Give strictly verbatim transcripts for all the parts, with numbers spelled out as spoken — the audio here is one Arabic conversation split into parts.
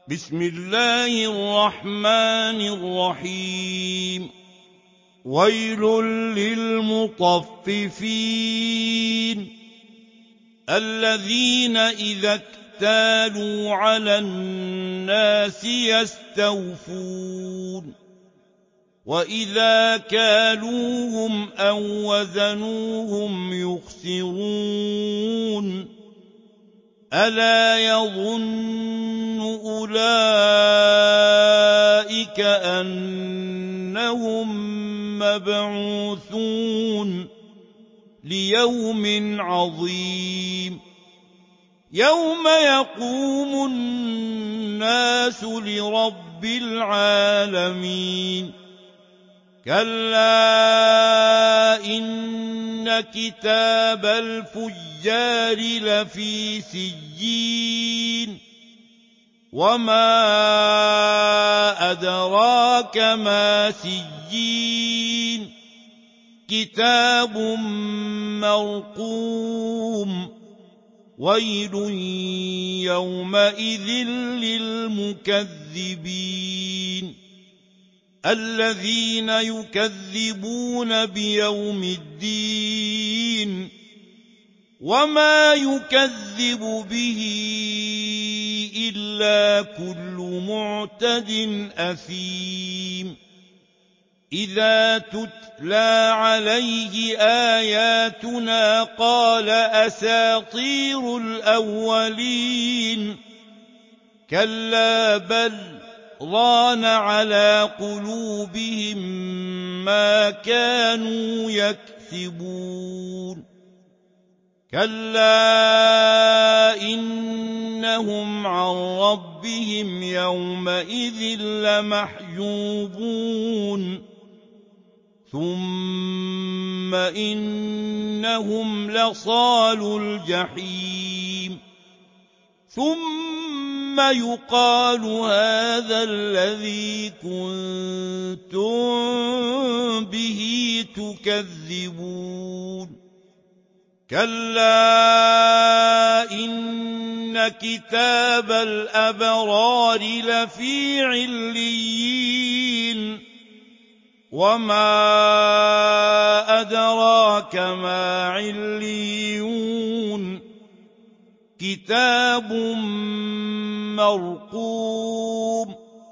بسم الله الرحمن الرحيم. ويل للمطففين الذين إذا اكتالوا على الناس يستوفون وإذا كالوهم أو وزنوهم يخسرون ألا يظن أولئك أنهم مبعوثون ليوم عظيم يوم يقوم الناس لرب العالمين. كلا إن كتاب الفجار لفي سجين وما أدراك ما سجين كتاب مرقوم ويل يومئذ للمكذبين الذين يكذبون بيوم الدين وما يكذب به إلا كل معتد أثيم إذا تتلى عليه آياتنا قال أساطير الأولين كلا بل ران على قلوبهم ما كانوا يكسبون كلا إنهم عن ربهم يومئذ لمحجوبون ثم إنهم لصالو الجحيم ثم يقال هذا الذي كنتم به تكذبون كلا إن كتاب الأبرار لفي عليين وما أدراك ما عليون كتاب مرقوم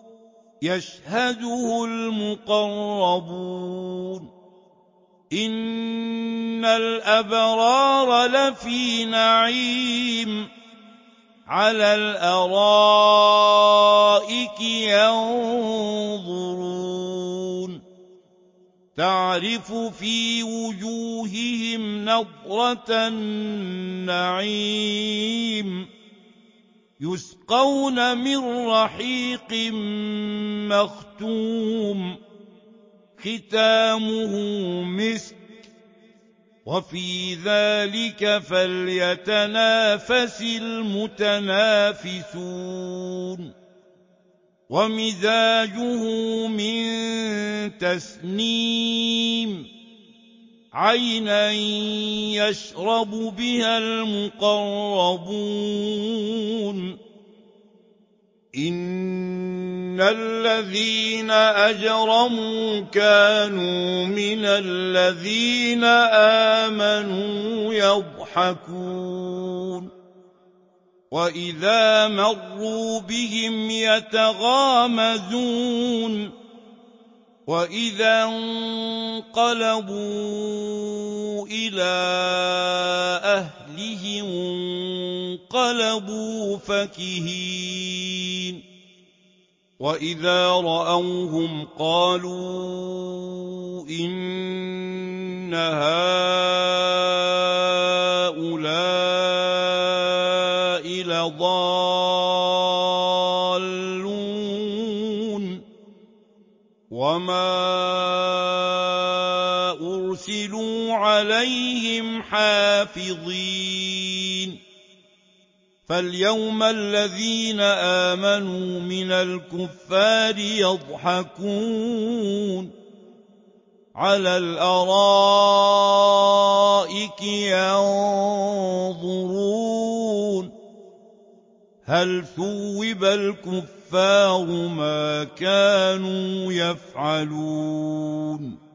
يشهده المقربون إن الأبرار لفي نعيم على الأرائك ينظرون تعرف في وجوههم نضرة النعيم يسقون من رحيق مختوم ختامه مسك وفي ذلك فليتنافس المتنافسون ومزاجه من تسنيم عينا يشرب بها المقربون إن الذين أجرموا كانوا من الذين آمنوا يضحكون وإذا مروا بهم يتغامزون وإذا انقلبوا إلى أهلهم انقلبوا فكهين وإذا رأوهم قالوا إن هؤلاء لضالون وما أرسلوا عليهم حافظين فاليوم الذين آمنوا من الكفار يضحكون على الأرائك ينظرون هل ثوب الكفار ما كانوا يفعلون